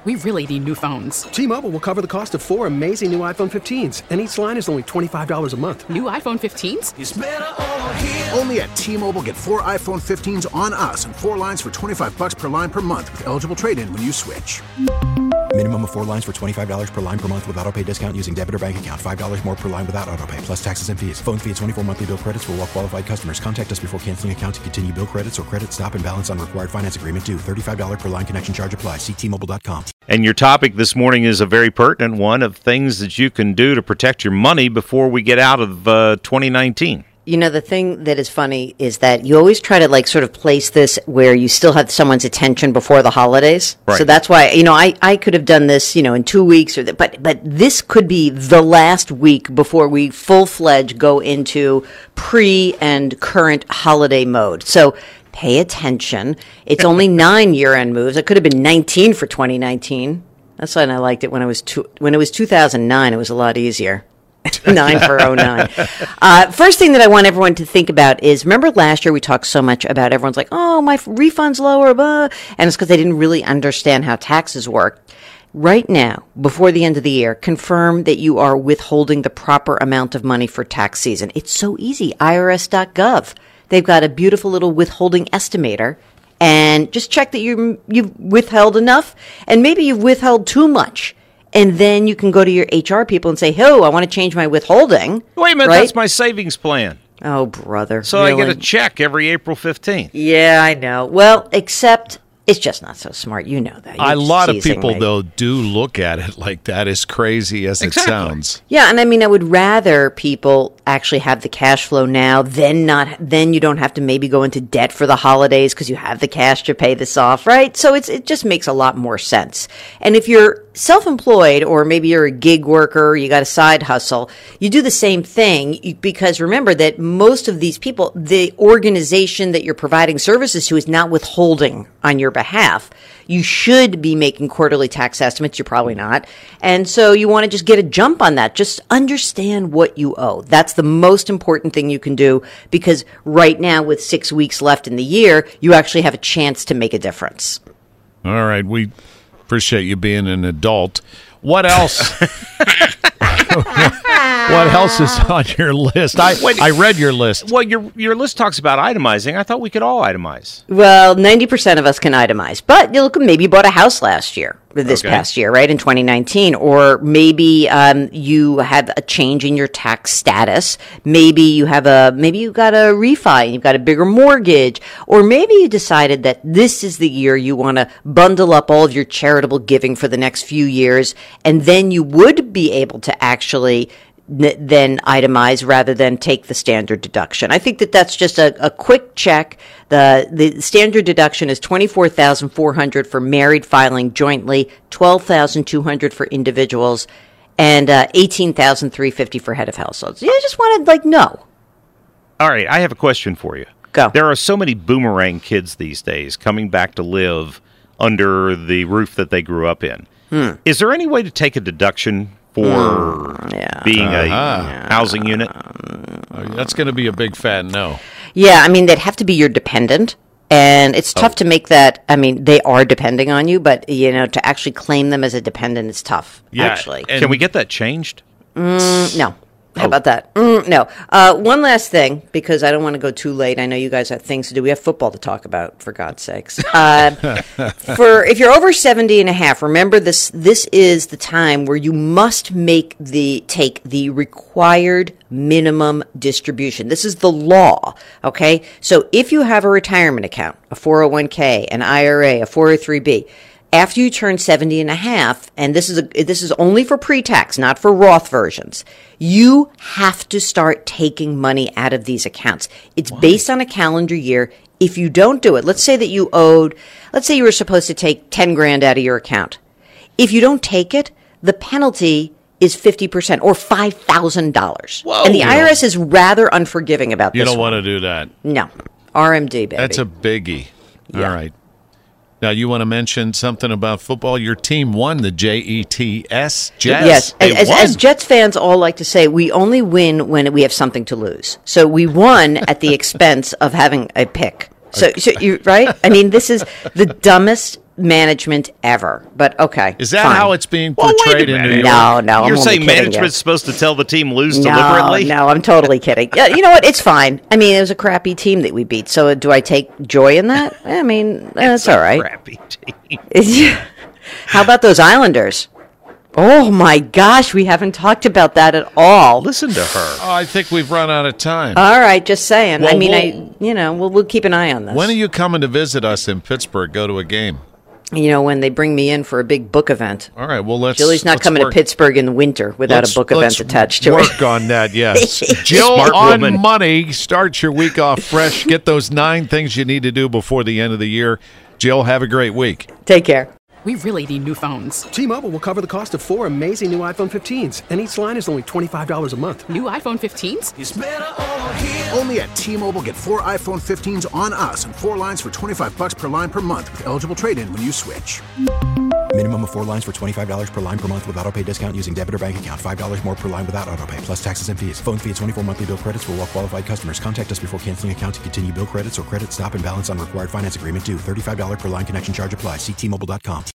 We really need new phones. T-Mobile will cover the cost of 4 amazing new iPhone 15s, and each line is only $25 a month. New iPhone 15s? It's better over here. Only at T-Mobile, get 4 iPhone 15s on us and 4 lines for $25 per line per month with eligible trade-in when you switch. Minimum of 4 lines for $25 per line per month with autopay discount using debit or bank account. $5 more per line without autopay, plus taxes and fees. Phone fee at 24 monthly bill credits for well-qualified customers. Contact us before canceling account to continue bill credits or credit stop and balance on required finance agreement due. $35 per line connection charge applies. See T-Mobile.com. And your topic this morning is a very pertinent one of things that you can do to protect your money before we get out of 2019. You know, the thing that is funny is that you always try to like sort of place this where you still have someone's attention before the holidays. Right. So that's why, I could have done this, in 2 weeks but this could be the last week before we full-fledged go into pre and current holiday mode. So pay attention. It's only 9 year-end moves. It could have been 19 for 2019. That's why I liked it when it was 2009. It was a lot easier. 9 for 09. First thing that I want everyone to think about is, remember last year we talked so much about everyone's like, oh, my refund's lower, blah, and it's because they didn't really understand how taxes work. Right now, before the end of the year, confirm that you are withholding the proper amount of money for tax season. It's so easy. IRS.gov. They've got a beautiful little withholding estimator. And just check that you've withheld enough, and maybe you've withheld too much. And then you can go to your HR people and say, I want to change my withholding. Wait a minute, right? That's my savings plan. Oh, brother. So really? I get a check every April 15th. Yeah, I know. Well, except it's just not so smart. You know that. A lot of people, though, do look at it like that, as crazy as it sounds. Yeah, and I would rather people actually have the cash flow now, then you don't have to maybe go into debt for the holidays because you have the cash to pay this off, right? So it just makes a lot more sense. And if you're self-employed, or maybe you're a gig worker, you got a side hustle, you do the same thing, because remember that most of these people, the organization that you're providing services to is not withholding on your behalf. You should be making quarterly tax estimates. You're probably not. And so you want to just get a jump on that. Just understand what you owe. That's the most important thing you can do, because right now, with 6 weeks left in the year, you actually have a chance to make a difference. All right. We appreciate you being an adult. What else? What else is on your list? I read your list. Well, your list talks about itemizing. I thought we could all itemize. Well, 90% of us can itemize. But look, maybe you bought a house last year, past year, right, in 2019. Or maybe you had a change in your tax status. Maybe you got a refi, you've got a bigger mortgage. Or maybe you decided that this is the year you want to bundle up all of your charitable giving for the next few years, and then you would be able to actually then itemize rather than take the standard deduction. I think that's just a quick check. The standard deduction is $24,400 for married filing jointly, $12,200 for individuals, and $18,350 for head of households. You just want to know. All right, I have a question for you. Go. There are so many boomerang kids these days coming back to live under the roof that they grew up in. Is there any way to take a deduction for being a housing unit? That's going to be a big fat no. Yeah, they'd have to be your dependent, and it's tough to make that. They are depending on you, but to actually claim them as a dependent is tough. Yeah, actually, can we get that changed? No. How about that? No. One last thing, because I don't want to go too late. I know you guys have things to do. We have football to talk about, for God's sakes. If you're over 70 and a half, remember this is the time where you must take the required minimum distribution. This is the law, okay? So if you have a retirement account, a 401k, an IRA, a 403b, after you turn 70 and a half, and this is only for pre-tax, not for Roth versions, you have to start taking money out of these accounts. It's based on a calendar year. If you don't do it, let's say you were supposed to take 10 grand out of your account. If you don't take it, the penalty is 50% or $5,000. And the IRS is rather unforgiving about this. You don't want to do that. No. RMD, baby. That's a biggie. Yeah. All right. Now, you want to mention something about football? Your team won the Jets. Yes. As Jets fans all like to say, we only win when we have something to lose. So we won at the expense of having a pick. So you're right? This is the dumbest management ever. But okay. Is that fine. how it's being Well, wait a portrayed in New minute. York? No, I'm You're only saying kidding management's you. supposed to tell the team lose deliberately? No, I'm totally kidding. Yeah, you know what? It's fine. I mean, it was a crappy team that we beat. So do I take joy in that? I mean, it's all right. Crappy team. How about those Islanders? Oh my gosh, we haven't talked about that at all. Listen to her. Oh, I think we've run out of time. All right, just saying. Well, I mean, we'll keep an eye on this. When are you coming to visit us in Pittsburgh? Go to a game. When they bring me in for a big book event. All right. Well, Julie's not coming to Pittsburgh in the winter without a book event attached to it. Work on that. Yes. Jill Smart on woman. Money. Start your week off fresh. Get those 9 things you need to do before the end of the year. Jill, have a great week. Take care. We really need new phones. T-Mobile will cover the cost of 4 amazing new iPhone 15s, and each line is only $25 a month. New iPhone 15s? Only at T-Mobile, get 4 iPhone 15s on us and 4 lines for $25 per line per month with eligible trade-in when you switch. Minimum of 4 lines for $25 per line per month with autopay discount using debit or bank account. $5 more per line without autopay, plus taxes and fees. Phone fee at 24 monthly bill credits for well-qualified customers. Contact us before canceling account to continue bill credits or credit stop and balance on required finance agreement due. $35 per line connection charge applies. See T-Mobile.com.